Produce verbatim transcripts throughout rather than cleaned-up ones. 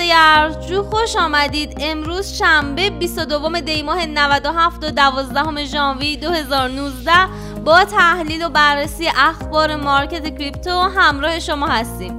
خانواده ارجو خوش آمدید. امروز شنبه بیست و دوم دی ماه نود و هفت و دوازدهم ژانویه دو هزار و نوزده با تحلیل و بررسی اخبار مارکت کریپتو همراه شما هستیم.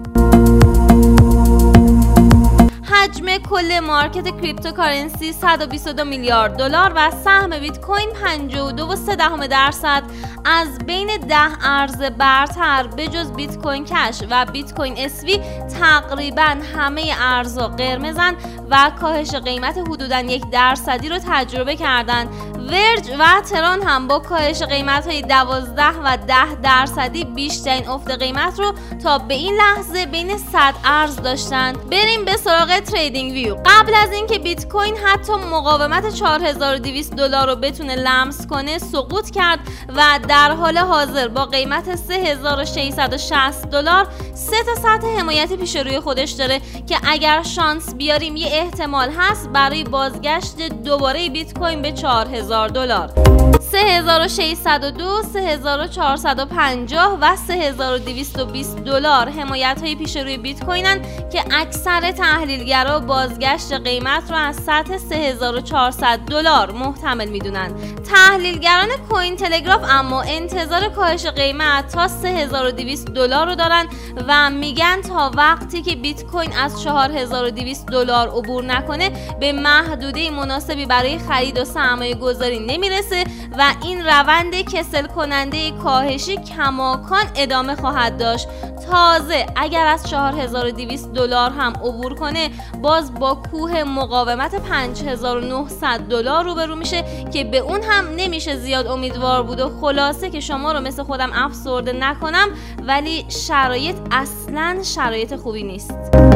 حجم کل مارکت کریپتوکارنسی صد و بیست و دو میلیارد دلار و سهم بیت کوین پنجاه و دو و سه دهم درصد از بین ده ارز برتر به جز بیت کوین کش و بیت کوین اس وی تقریبا همه ارزها قرمزن و کاهش قیمت حدوداً یک درصدی رو تجربه کردند. ورج و تران هم با کاهش قیمت‌های دوازده و ده درصدی بیشترین افت قیمت رو تا به این لحظه بین صد ارز داشتند. بریم به سراغ تریدینگ ویو. قبل از اینکه بیت کوین حتی مقاومت چهار هزار و دویست دلار رو بتونه لمس کنه سقوط کرد و در حال حاضر با قیمت سه هزار و ششصد و شصت دلار سه تا سطح حمایت پیش روی خودش داره که اگر شانس بیاریم یه احتمال هست برای بازگشت دوباره بیت کوین به چهار هزار دلار. سه هزار و ششصد و دو، سه هزار و چهارصد و پنجاه و سه هزار و دویست و بیست دلار حمایت های پیش روی بیت کوینن که اکثر تحلیلگرا بازگشت قیمت رو از سطح سه هزار و چهارصد دلار محتمل میدونن. تحلیلگران کوین تلگراف اما انتظار کاهش قیمت تا سه هزار و دویست دلار رو دارن و میگن تا وقتی که بیت کوین از چهار هزار و دویست دلار عبور نکنه به محدوده مناسبی برای خرید و سرمایه گذاری نمیرسه و این روند کسل کننده کاهشی کماکان ادامه خواهد داشت. تازه اگر از چهار هزار و دویست دلار هم عبور کنه باز با کوه مقاومت پنج هزار و نهصد دلار روبرو میشه که به اون هم نمیشه زیاد امیدوار بود و خلاصه که شما رو مثل خودم افسرده نکنم ولی شرایط اصلاً شرایط خوبی نیست.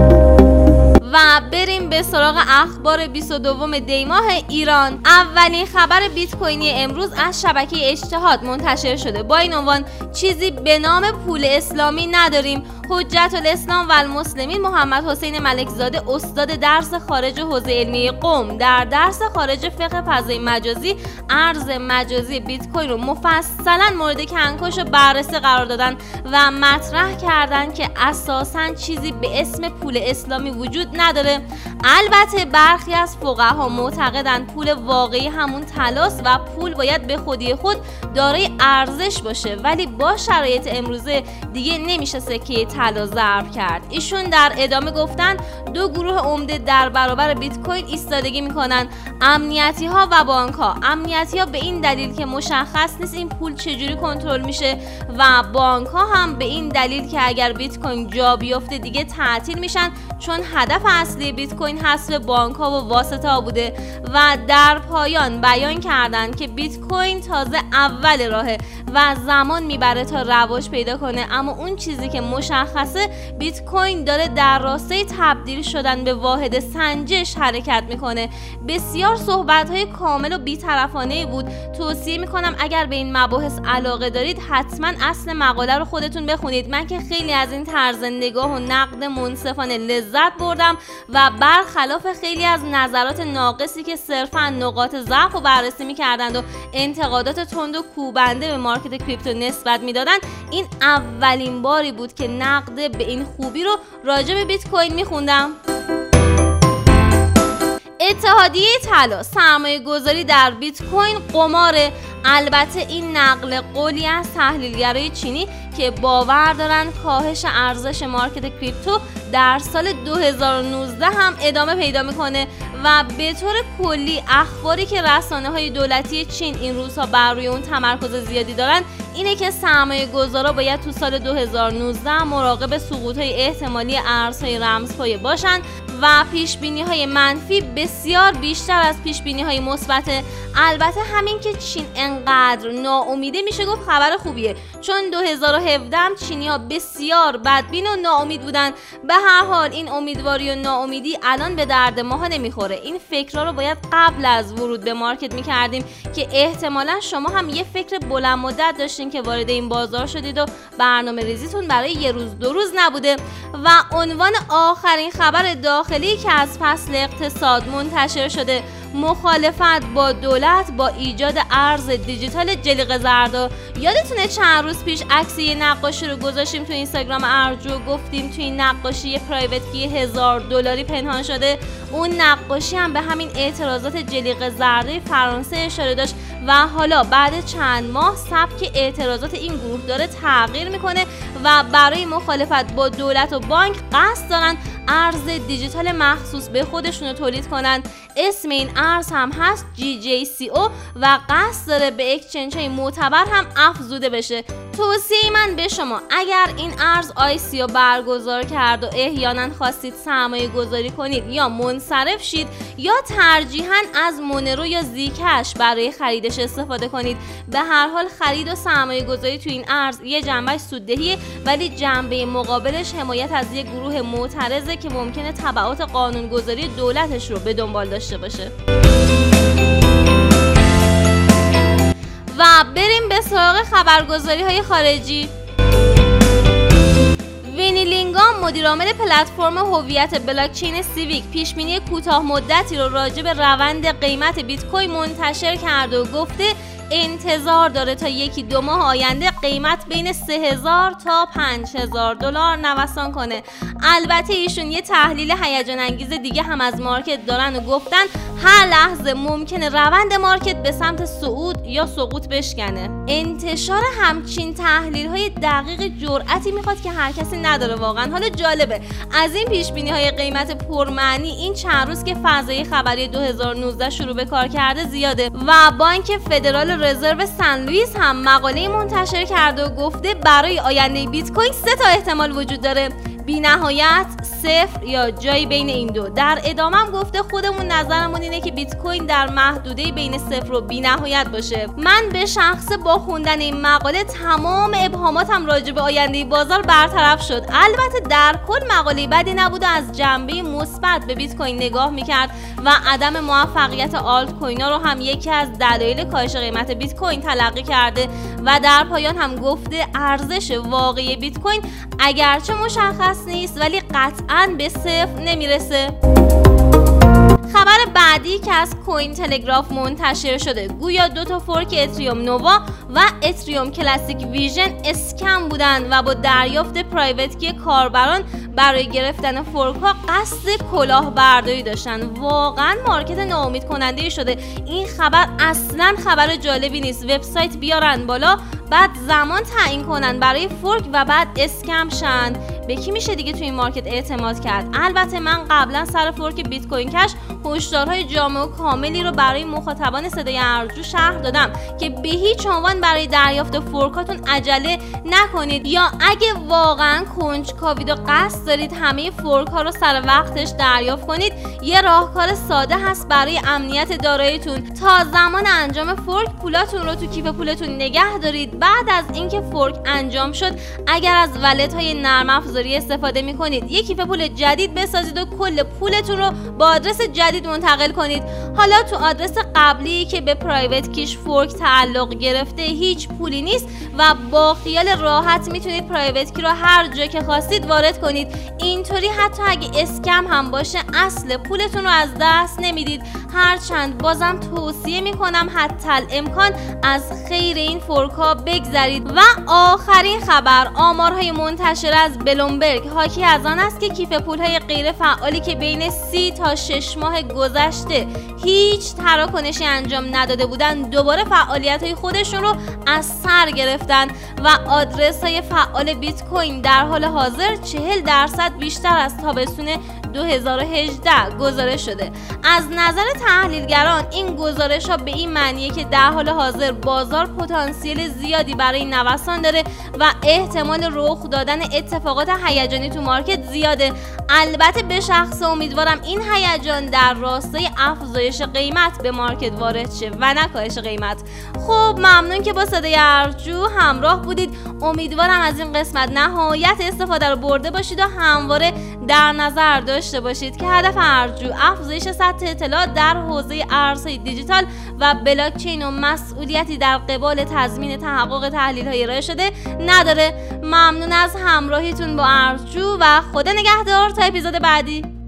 و بریم به سراغ اخبار بیست و دوم دی ماه ایران. اولین خبر بیت کوینی امروز از شبکه اجتهاد منتشر شده با این عنوان: چیزی به نام پول اسلامی نداریم. حجت الاسلام و المسلمین محمد حسین ملکزاده استاد درس خارج حوزه علمی قم در درس خارج فقه فضای مجازی ارز مجازی بیت کوین رو مفصلا مورد کنکاش و بررسی قرار دادن و مطرح کردن که اساساً چیزی به اسم پول اسلامی وجود نداره. البته برخی از فقها معتقدن پول واقعی همون طلاست و پول باید به خودی خود دارای ارزش باشه ولی با شرایط امروزه دیگه نمیشه سکه طلا ضرب کرد. ایشون در ادامه گفتن دو گروه عمده در برابر بیت کوین ایستادگی میکنن: امنیتی ها و بانک ها. امنیتی ها به این دلیل که مشخص نیست این پول چجوری کنترل میشه و بانک ها هم به این دلیل که اگر بیت کوین جا بیفته دیگه تعطیل میشن چون هدف اصلی بیت کوین حذف بانک ها و واسطه ها بوده. و در پایان بیان کردن که بیت کوین تازه اول راهه و زمان میبره تا رواج پیدا کنه، اما اون چیزی که مشخصه بیت کوین داره در راستای تبدیل شدن به واحد سنجش حرکت میکنه. بسیار صحبت‌های کامل و بی‌طرفانه بود. توصیه میکنم اگر به این مباحث علاقه دارید حتما اصل مقاله رو خودتون بخونید. من که خیلی از این طرز نگاه و نقد منصفانه لذت بردم و برخلاف خیلی از نظرات ناقصی که صرفا نقاط ضعف رو بررسی میکردند و انتقادات تند و کوبنده به مارکت کریپتو نسبت میدادن، این اولین باری بود که نقد به این خوبی رو راجع به بیت کوین میخوندم. اتحادیه طلا سرمایه گذاری در بیت کوین قماره. البته این نقل قولی از تحلیلگرای چینی که باور دارن کاهش ارزش مارکت کریپتو در سال دو هزار و نوزده هم ادامه پیدا میکنه و به طور کلی اخباری که رسانه‌های دولتی چین این روزها بر روی اون تمرکز زیادی دارن اینه که سرمایه گذارا باید تو سال دو هزار و نوزده مراقب سقوط‌های احتمالی ارزهای رمزپایه باشن و پیشبینی‌های منفی بسیار بیشتر از پیشبینی‌های مثبت. البته همین که چین انقدر ناامیده میشه گفت خبر خوبیه، چون دو هزار و هفده هم چینی‌ها بسیار بدبین و ناامید بودن. به هر حال این امیدواری و ناامیدی الان به درد ماها نمیخوره. این فکرها رو باید قبل از ورود به مارکت میکردیم که احتمالا شما هم یه فکر بلند مدت داشتین که وارد این بازار شدید و برنامه ریزیتون برای یه روز دو روز نبوده. و عنوان آخرین خبر داخلی که از فصل اقتصاد منتشر شده: مخالفت با دولت با ایجاد ارز دیجیتال جلیقه زردا. یادتونه چند روز پیش عکس یه نقاشی رو گذاشتیم تو اینستاگرام ارجو، گفتیم تو این نقاشی یه پرایوت کی هزار دلاری پنهان شده. اون نقاشی هم به همین اعتراضات جلیقه زرده فرانسه اشاره داشت و حالا بعد چند ماه سبک اعتراضات این گروه داره تغییر میکنه و برای مخالفت با دولت و بانک قصد دارن ارز دیجیتال مخصوص به خودشون رو تولید کنن. اسم این ارز هم هست جی جی سی او و قصد داره به اکسچنج های معتبر هم افزوده بشه. توصیه من به شما اگر این ارز آی سی او برگزار کرد و احیانا خواستید سرمایه گذاری کنید یا منصرف شید یا ترجیحاً از مونرو یا زیکش برای خریدش استفاده کنید. به هر حال خرید و سرمایه گذاری تو این ارز یه جنبه سوددهیه، ولی جنبه مقابلش حمایت از یک گروه معترضه که ممکنه تبعات قانونگذاری دولتش رو به دنبال داشته باشه. و بریم به سراغ خبرگزاری های خارجی. وینی لینگام مدیرعامل پلتفرم هویت بلاکچین سیویک پیشبینی کوتاه مدتی رو راجع به روند قیمت بیت کوین منتشر کرده و گفته انتظار داره تا یکی دو ماه آینده قیمت بین سه هزار تا پنج هزار دلار نوسان کنه. البته ایشون یه تحلیل هیجان انگیز دیگه هم از مارکت دارن و گفتن هر لحظه ممکنه روند مارکت به سمت صعود یا سقوط بشکنه. انتشار همچین تحلیل های دقیق جرأتی میخواد که هر کسی نداره واقعا. حالا جالبه از این پیش بینی های قیمت پرمعنی این چند روز که فضای خبری دو هزار و نوزده شروع به کار کرده زیاده و بانک فدرال رزرو سن لوئیس هم مقاله منتشر کرده و گفته برای آینده بیت کوین سه تا احتمال وجود داره: بی نهایت، صفر یا جایی بین این دو. در ادامه هم گفته خودمون نظرمون اینه که بیت کوین در محدوده بین صفر و بی نهایت باشه. من به شخص با خوندن این مقاله تمام ابهاماتم راجع به آینده بازار برطرف شد. البته در کل مقاله بدی نبود و از جنبه مثبت به بیت کوین نگاه میکرد و عدم موفقیت آلت کوین ها رو هم یکی از دلایل کاهش قیمت بیت کوین تلقی کرده و در پایان هم گفته ارزش واقعی بیت کوین اگرچه مشخص نیست ولی قطعاً به صفر نمیرسه. خبر بعدی که از کوین تلگراف منتشر شده گویا دو تا فورک اتریوم نووا و اتریوم کلاسیک ویژن اسکم بودن و با دریافت پرایوت کی کاربران برای گرفتن فورک ها قصد کلاهبرداری داشتن. واقعا مارکت ناامید کننده شده. این خبر اصلا خبر جالبی نیست. وبسایت بیارن بالا بعد زمان تعیین کنن برای فورک و بعد اسکم شن. به کی میشه دیگه تو این مارکت اعتماد کرد؟ البته من قبلا سر فورک بیت کوین کش هشدارهای جامع و کاملی رو برای مخاطبان صدای ارجو شرح دادم که به هیچ عنوان برای دریافت فورکاتون عجله نکنید یا اگه واقعا کنجکاوید و قصد دارید همه فورک ها رو سر وقتش دریافت کنید، یه راهکار ساده هست برای امنیت داراییتون. تا زمان انجام فورک پولاتون رو تو کیف پولتون نگه دارید. بعد از اینکه فورک انجام شد اگر از والت های نرم افزاری استفاده میکنید یک کیف پول جدید بسازید و کل پولتون رو با آدرس جدید منتقل کنید. حالا تو آدرس قبلی که به پرایوت کیش فورک تعلق گرفته هیچ پولی نیست و با خیال راحت میتونید پرایوت کی رو هر جا که خواستید وارد کنید. اینطوری حتی اگه اسکم هم باشه اصل پولتون رو از دست نمیدید. هرچند بازم توصیه میکنم حتی الامکان از خیر این فورک ها بگذرید. و آخرین خبر آمارهای منتشر از بلومبرگ حاکی از آن است که کیف پولهای غیر فعالی که بین سی تا شش ماه گذشته هیچ تراکنشی انجام نداده بودن دوباره فعالیت های خودشون رو از سر گرفتن و آدرس های فعال بیت کوین در حال حاضر چهل درصد بیشتر از تابستون دو هزار و هجده گزارش شده. از نظر تحلیلگران این گزارش ها به این معنیه که در حال حاضر بازار پتانسیل زیادی برای نوسان داره و احتمال رخ دادن اتفاقات هیجانی تو مارکت زیاده. البته به شخص امیدوارم این هیجان در راستای افزایش قیمت به مارکت وارد شه و نه کاهش قیمت. خب ممنون که با صدای ارجو همراه بودید. امیدوارم از این قسمت نهایت استفاده رو برده باشید و همواره در نظر داشته باشید که هدف ارجو افزایش سطح اطلاعات در حوزه ارزهای دیجیتال و بلاکچین و مسئولیتی در قبال تضمین تحقق تحلیل‌های ارائه شده نداره. ممنون از همراهیتون با ارجو و خدا نگهدار تا اپیزود بعدی.